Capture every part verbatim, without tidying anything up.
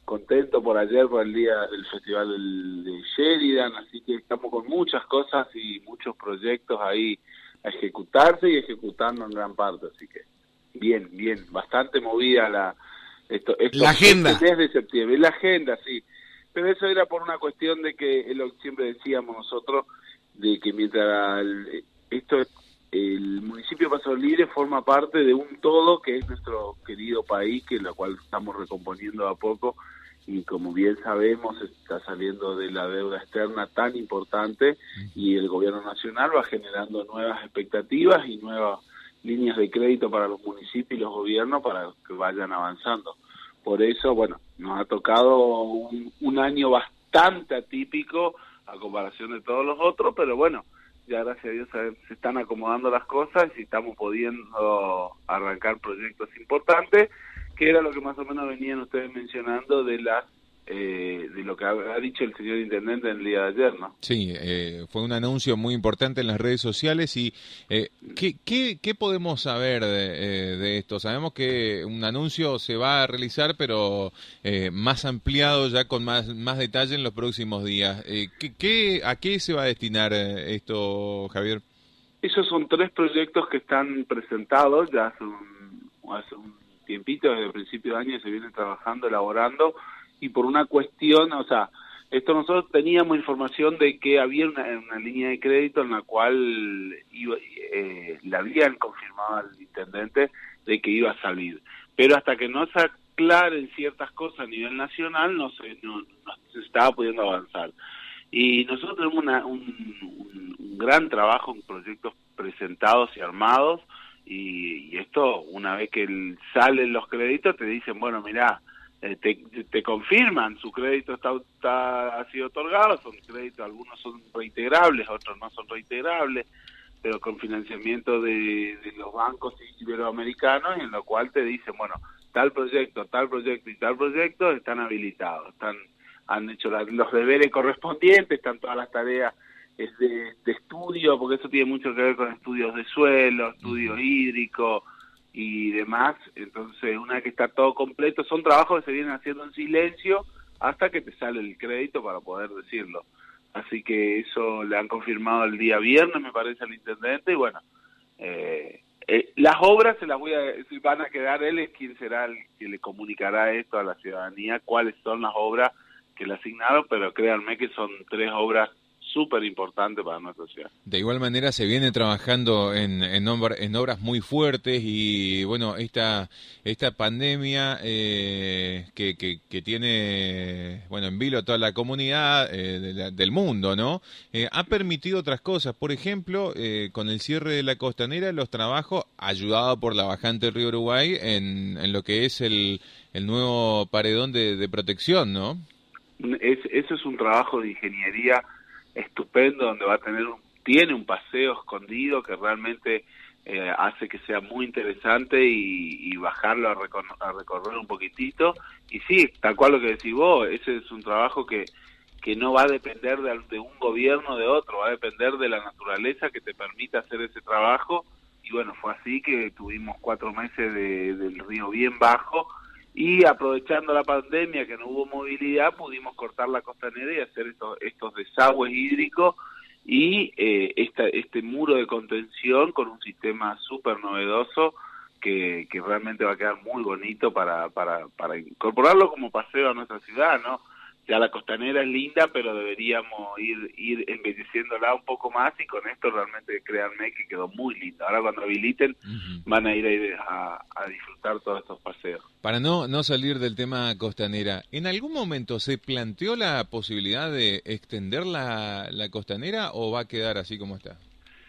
contento por ayer, por el día del Festival del- de Sheridan, así que estamos con muchas cosas y muchos proyectos ahí a ejecutarse y ejecutando en gran parte, así que bien, bien, bastante movida la esto, esto La agenda. Este mes de septiembre, la agenda, sí, pero eso era por una cuestión de que es lo que siempre decíamos nosotros, de que mientras el, esto el municipio de Paso Libre forma parte de un todo que es nuestro querido país, que la cual estamos recomponiendo a poco, y como bien sabemos está saliendo de la deuda externa tan importante y el gobierno nacional va generando nuevas expectativas y nuevas líneas de crédito para los municipios y los gobiernos para que vayan avanzando. Por eso, bueno, nos ha tocado un, un año bastante atípico a comparación de todos los otros, pero bueno, ya gracias a Dios se están acomodando las cosas y estamos pudiendo arrancar proyectos importantes, que era lo que más o menos venían ustedes mencionando de las eh, de lo que ha, ha dicho el señor intendente en el día de ayer, ¿no? Sí, eh, fue un anuncio muy importante en las redes sociales y eh, ¿qué, qué, ¿qué podemos saber de, eh, de esto? Sabemos que un anuncio se va a realizar, pero eh, más ampliado ya con más, más detalle en los próximos días. Eh, ¿qué, qué, ¿A qué se va a destinar eh, esto, Javier? Esos son tres proyectos que están presentados, ya hace un, hace un tiempito, desde el principio de año se vienen trabajando, elaborando, y por una cuestión, o sea, esto nosotros teníamos información de que había una, una línea de crédito en la cual iba, eh, le habían confirmado al intendente de que iba a salir, pero hasta que no se aclaren ciertas cosas a nivel nacional, no se, no, no se estaba pudiendo avanzar. Y nosotros tenemos una, un, un, un gran trabajo en proyectos presentados y armados, y, y esto, una vez que el, salen los créditos, te dicen, bueno, mirá, eh, te, te confirman, su crédito está, está ha sido otorgado, son créditos, algunos son reintegrables, otros no son reintegrables, pero con financiamiento de, de los bancos iberoamericanos, en lo cual te dicen, bueno, tal proyecto, tal proyecto y tal proyecto están habilitados, están han hecho la, los deberes correspondientes, están todas las tareas es de, de estudio, porque eso tiene mucho que ver con estudios de suelo, estudio hídrico y demás. Entonces, una vez que está todo completo, son trabajos que se vienen haciendo en silencio hasta que te sale el crédito para poder decirlo. Así que eso le han confirmado el día viernes, me parece, al intendente, y bueno, eh, eh, las obras se las voy a van a quedar, él es quien será el que le comunicará esto a la ciudadanía, cuáles son las obras que le asignaron, pero créanme que son tres obras súper importantes para nuestra ciudad. De igual manera se viene trabajando en, en, obra, en obras muy fuertes y bueno, esta esta pandemia eh, que, que, que tiene bueno en vilo a toda la comunidad eh, de la, del mundo, ¿no? Eh, ha permitido otras cosas, por ejemplo, eh, con el cierre de la costanera, los trabajos ayudados por la bajante del río Uruguay en, en lo que es el, el nuevo paredón de, de protección, ¿no? Es, eso es un trabajo de ingeniería estupendo, donde va a tener un, tiene un paseo escondido que realmente eh, hace que sea muy interesante y, y bajarlo a, recor a recorrer un poquitito. Y sí, tal cual lo que decís vos, ese es un trabajo que, que no va a depender de, de un gobierno o de otro, va a depender de la naturaleza que te permita hacer ese trabajo. Y bueno, fue así que tuvimos cuatro meses de, del río bien bajo, y aprovechando la pandemia que no hubo movilidad, pudimos cortar la costanera y hacer estos, estos desagües hídricos y eh, esta, este muro de contención con un sistema súper novedoso que, que realmente va a quedar muy bonito para, para, para incorporarlo como paseo a nuestra ciudad, ¿no? Ya la costanera es linda, pero deberíamos ir ir embelleciéndola un poco más, y con esto realmente créanme que quedó muy linda. Ahora cuando habiliten uh-huh. van a ir a, a disfrutar todos estos paseos. Para no, no salir del tema costanera, ¿en algún momento se planteó la posibilidad de extender la, la costanera o va a quedar así como está?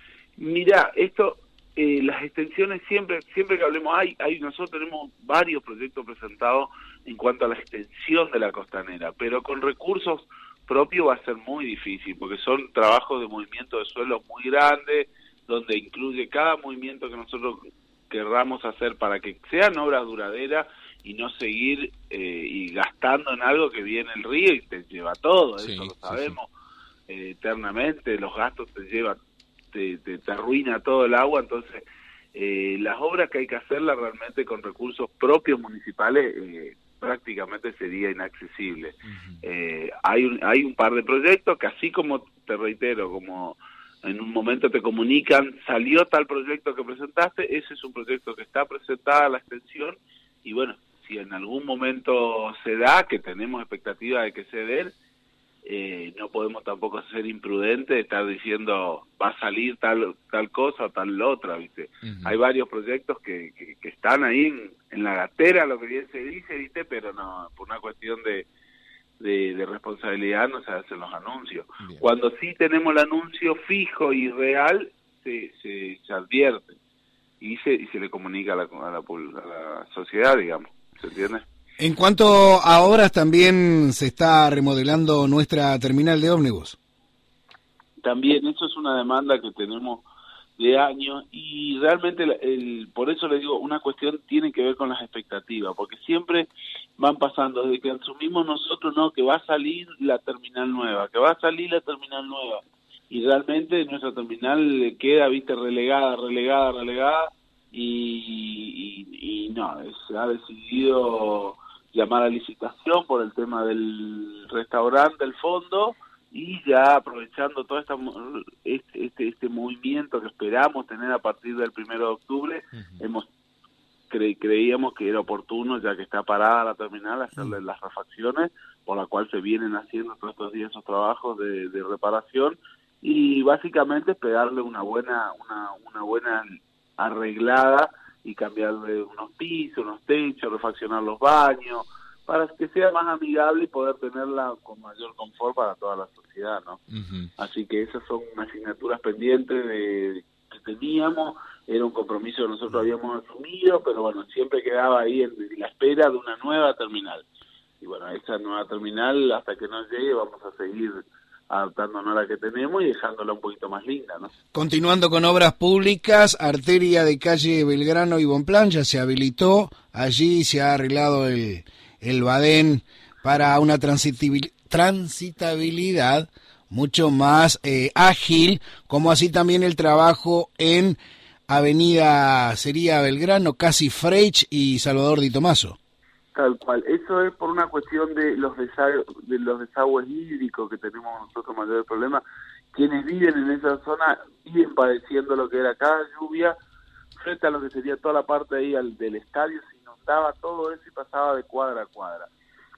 Mira, esto... Eh, las extensiones siempre siempre que hablemos, hay, hay nosotros tenemos varios proyectos presentados en cuanto a la extensión de la costanera, pero con recursos propios va a ser muy difícil, porque son trabajos de movimiento de suelo muy grandes, donde incluye cada movimiento que nosotros querramos hacer para que sean obras duraderas y no seguir eh, y gastando en algo que viene el río y te lleva todo, sí, eso lo sabemos, sí, sí. Eh, eternamente, los gastos te llevan Te, te, te arruina todo el agua. Entonces eh, las obras que hay que hacerlas realmente con recursos propios municipales eh, prácticamente sería inaccesible. Uh-huh. Eh, hay, un, hay un par de proyectos que, así como te reitero, como en un momento te comunican, salió tal proyecto que presentaste, ese es un proyecto que está presentada la extensión, y bueno, si en algún momento se da, que tenemos expectativa de que se dé, eh, no podemos tampoco ser imprudentes de estar diciendo va a salir tal tal cosa o tal otra, ¿viste? Uh-huh. Hay varios proyectos que, que, que están ahí en, en la gatera, lo que bien se dice, ¿viste? Pero no, por una cuestión de, de, de responsabilidad no se hacen los anuncios. Bien. Cuando sí tenemos el anuncio fijo y real, se, se, se advierte y se, y se le comunica a la, a la, a la sociedad, digamos, ¿se entiende? En cuanto a obras, también se está remodelando nuestra terminal de ómnibus. También, eso es una demanda que tenemos de años, y realmente el, el, por eso le digo, una cuestión tiene que ver con las expectativas, porque siempre van pasando, desde que asumimos nosotros, no, que va a salir la terminal nueva, que va a salir la terminal nueva, y realmente nuestra terminal queda, viste, relegada, relegada, relegada, y, y, y no, se ha decidido llamar a licitación por el tema del restaurante, del fondo, y ya aprovechando todo esta, este, este, este movimiento que esperamos tener a partir del primero de octubre, uh-huh. hemos cre, creíamos que era oportuno, ya que está parada la terminal, hacerle uh-huh. las refacciones, por la cual se vienen haciendo todos estos días esos trabajos de, de reparación, y básicamente es pegarle una buena, una, una buena arreglada y cambiarle unos pisos, unos techos, refaccionar los baños, para que sea más amigable y poder tenerla con mayor confort para toda la sociedad, ¿no? Uh-huh. Así que esas son asignaturas pendientes de, que teníamos, era un compromiso que nosotros habíamos asumido, pero bueno, siempre quedaba ahí en, en la espera de una nueva terminal. Y bueno, esa nueva terminal, hasta que nos llegue, vamos a seguir adaptándonos a la que tenemos y dejándola un poquito más linda, ¿no? Continuando con obras públicas, arteria de calle Belgrano y Bonpland ya se habilitó, allí se ha arreglado el, el badén para una transitabilidad mucho más eh, ágil, como así también el trabajo en Avenida sería Belgrano, casi Freych y Salvador Di Tomaso. Tal cual, eso es por una cuestión de los desagües, de los desagües hídricos que tenemos nosotros mayor problema. Quienes viven en esa zona viven padeciendo lo que era cada lluvia, frente a lo que sería toda la parte ahí al, del estadio, se inundaba todo eso y pasaba de cuadra a cuadra.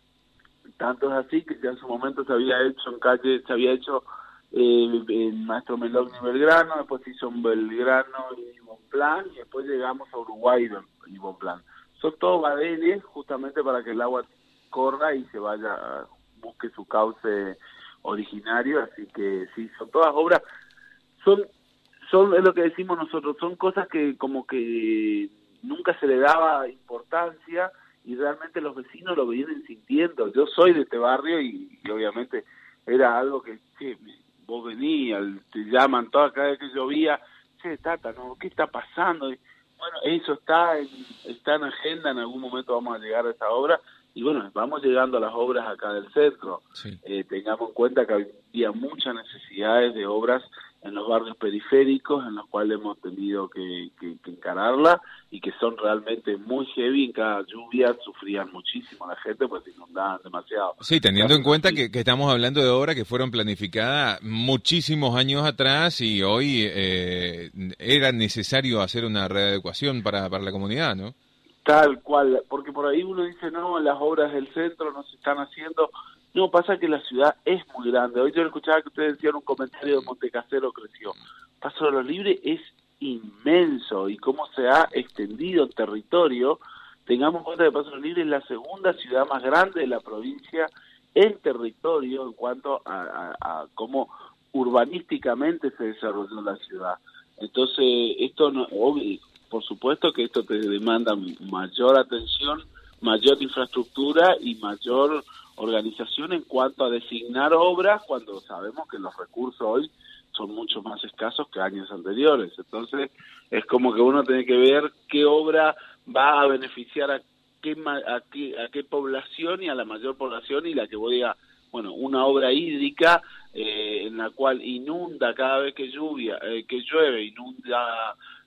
Tanto es así que ya en su momento se había hecho en calle, se había hecho eh, en Maestro Melón y Belgrano, después se hizo en Belgrano y Bonpland, y después llegamos a Uruguay y Bonpland. Son todos badenes justamente para que el agua corra y se vaya, busque su cauce originario, así que sí, son todas obras, son, son es lo que decimos nosotros, son cosas que como que nunca se le daba importancia y realmente los vecinos lo vienen sintiendo. Yo soy de este barrio y, y obviamente era algo que, che, vos venías, te llaman toda cada vez que llovía, che, Tata, ¿no? ¿Qué está pasando? Bueno, eso está en, está en agenda, en algún momento vamos a llegar a esa obra, y bueno, vamos llegando a las obras acá del centro. Sí. Eh, tengamos en cuenta que había muchas necesidades de obras en los barrios periféricos, en los cuales hemos tenido que, que, que encararla, y que son realmente muy heavy. En cada lluvia sufrían muchísimo la gente, pues se inundaban demasiado. Sí, teniendo en cuenta que, que estamos hablando de obras que fueron planificadas muchísimos años atrás, y hoy eh, era necesario hacer una readecuación para, para la comunidad, ¿no? Tal cual, porque por ahí uno dice, no, las obras del centro no se están haciendo. No, pasa que la ciudad es muy grande. Hoy yo escuchaba que ustedes decían un comentario de Montecasero creció. Paso de los Libres es inmenso, y cómo se ha extendido el territorio. Tengamos en cuenta que Paso de los Libres es la segunda ciudad más grande de la provincia en territorio en cuanto a, a, a cómo urbanísticamente se desarrolló la ciudad. Entonces, esto no, obvio, por supuesto que esto te demanda mayor atención, mayor infraestructura y mayor organización en cuanto a designar obras, cuando sabemos que los recursos hoy son mucho más escasos que años anteriores. Entonces, es como que uno tiene que ver qué obra va a beneficiar a qué, a qué, a qué población y a la mayor población, y la que voy a, bueno, una obra hídrica eh, en la cual inunda cada vez que lluvia, eh, que llueve, inunda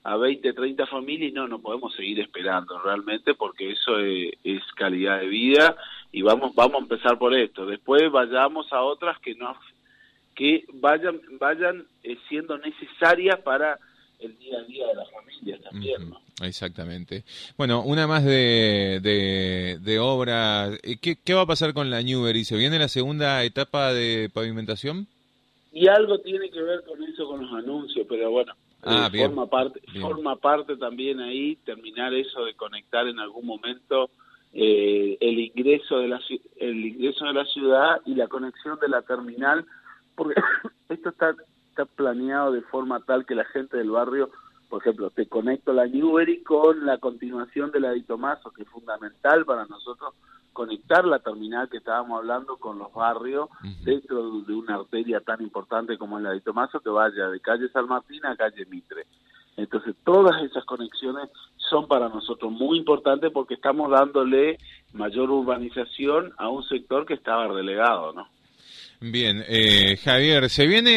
a veinte, treinta familias y no, no podemos seguir esperando realmente porque eso es, es calidad de vida y vamos vamos a empezar por esto. Después vayamos a otras que no que vayan vayan eh, siendo necesarias para el día a día de las familias también, ¿no? Exactamente. Bueno, una más de, de, de obra. ¿Qué, ¿Qué va a pasar con la Newbery? ¿Se viene la segunda etapa de pavimentación? Y algo tiene que ver con eso, con los anuncios, pero bueno, ah, eh, bien, forma parte bien. forma parte también ahí, terminar eso de conectar en algún momento eh, el ingreso de la el ingreso de la ciudad y la conexión de la terminal, porque esto está está planeado de forma tal que la gente del barrio, por ejemplo, te conecto la Newbery con la continuación de la Di Tomaso, que es fundamental para nosotros conectar la terminal que estábamos hablando con los barrios uh-huh. dentro de una arteria tan importante como es la Di Tomaso, que vaya de calle San Martín a calle Mitre. Entonces todas esas conexiones son para nosotros muy importantes porque estamos dándole mayor urbanización a un sector que estaba relegado, ¿no? Bien, eh, Javier, se viene,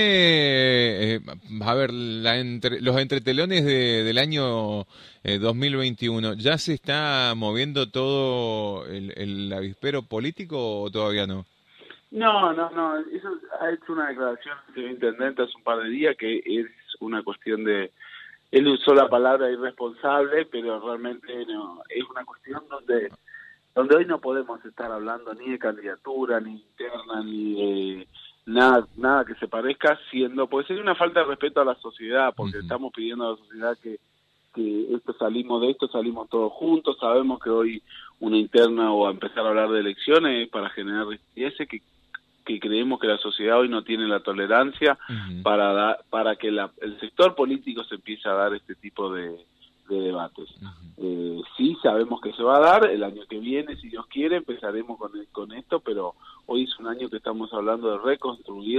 eh, a ver, la entre, los entretelones de, del año eh, dos mil veintiuno, ¿ya se está moviendo todo el, el avispero político o todavía no? No, no, no, eso ha hecho una declaración el intendente hace un par de días que es una cuestión de, él usó la palabra irresponsable, pero realmente no, es una cuestión donde... donde hoy no podemos estar hablando ni de candidatura, ni interna, ni de nada nada que se parezca, siendo, pues sería una falta de respeto a la sociedad, porque uh-huh. estamos pidiendo a la sociedad que, que esto salimos de esto, salimos todos juntos, sabemos que hoy una interna o a empezar a hablar de elecciones es para generar rispidez, que, que creemos que la sociedad hoy no tiene la tolerancia uh-huh. para, da, para que la, el sector político se empiece a dar este tipo de... de debates. Uh-huh. Eh, sí, sabemos que se va a dar, el año que viene, si Dios quiere, empezaremos con, el, con esto, pero hoy es un año que estamos hablando de reconstruir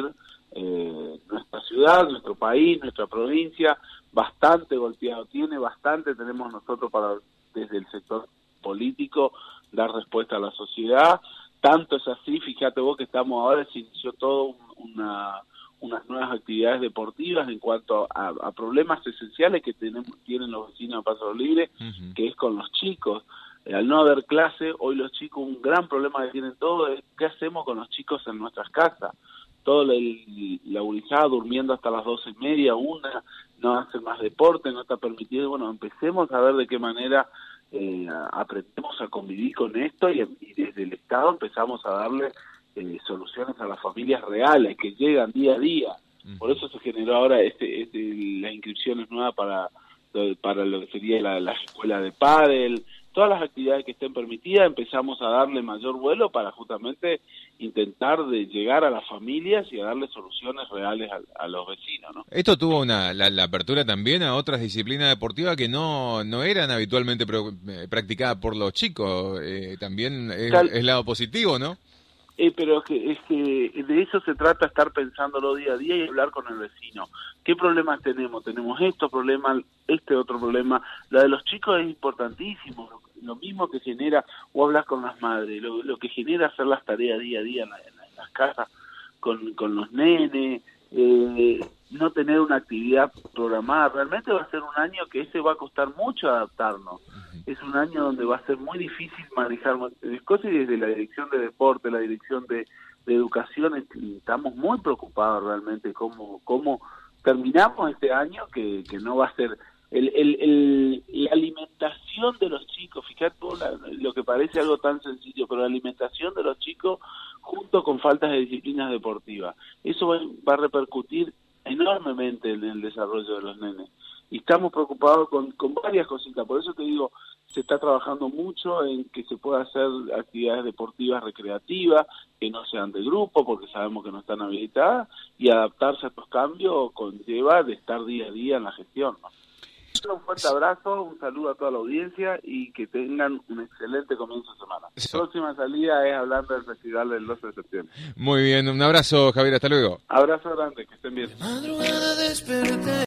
eh, nuestra ciudad, nuestro país, nuestra provincia, bastante golpeado tiene, bastante tenemos nosotros para, desde el sector político, dar respuesta a la sociedad, tanto es así, fíjate vos que estamos ahora, se inició todo una... unas nuevas actividades deportivas en cuanto a, a problemas esenciales que tenemos, tienen los vecinos de Paso Libre, uh-huh. que es con los chicos. Eh, al no haber clase, hoy los chicos, un gran problema que tienen todos es qué hacemos con los chicos en nuestras casas. Todo la, la gurizada durmiendo hasta las doce y media, una, no hacen más deporte, no está permitido. Bueno, empecemos a ver de qué manera eh, aprendemos a convivir con esto y, y desde el Estado empezamos a darle Eh, soluciones a las familias reales que llegan día a día. Por eso se generó ahora este, este las inscripciones nuevas para para lo que sería la, la escuela de pádel, todas las actividades que estén permitidas, empezamos a darle mayor vuelo para justamente intentar de llegar a las familias y a darle soluciones reales a, a los vecinos, ¿no? Esto tuvo una la, la apertura también a otras disciplinas deportivas que no no eran habitualmente pro, eh, practicadas por los chicos, eh, también es, Tal... es lado positivo, ¿no? Eh, pero es que, es que de eso se trata, estar pensándolo día a día y hablar con el vecino. ¿Qué problemas tenemos? Tenemos estos problemas, este otro problema. La de los chicos es importantísimo, lo, lo mismo que genera, o hablar con las madres, lo, lo que genera hacer las tareas día a día en, la, en, la, en las casas con, con los nenes, eh, no tener una actividad programada. Realmente va a ser un año que ese va a costar mucho adaptarnos. Es un año donde va a ser muy difícil manejar cosas y desde la dirección de deporte, la dirección de, de educación, estamos muy preocupados realmente cómo, cómo terminamos este año que, que no va a ser el, el, el, la alimentación de los chicos, fíjate la, lo que parece algo tan sencillo, pero la alimentación de los chicos junto con faltas de disciplinas deportivas, eso va, va a repercutir enormemente en el desarrollo de los nenes. Y estamos preocupados con, con varias cositas, por eso te digo, se está trabajando mucho en que se pueda hacer actividades deportivas recreativas, que no sean de grupo, porque sabemos que no están habilitadas, y adaptarse a estos cambios conlleva de estar día a día en la gestión, ¿no? Un fuerte abrazo, un saludo a toda la audiencia y que tengan un excelente comienzo de semana. La próxima salida es hablando del festival del doce de septiembre. Muy bien, un abrazo, Javier, hasta luego. Abrazo grande, que estén bien.